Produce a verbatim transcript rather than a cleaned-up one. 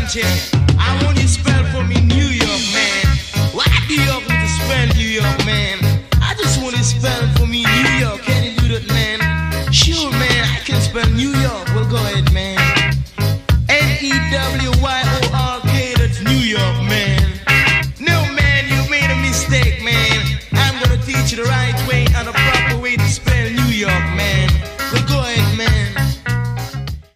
check. I want you to spell for me New York, man. Why do you have to spell New York, man? I just want you to spell for me New York. Can you do that, man? Sure, man, I can spell New York. Well, go ahead, man.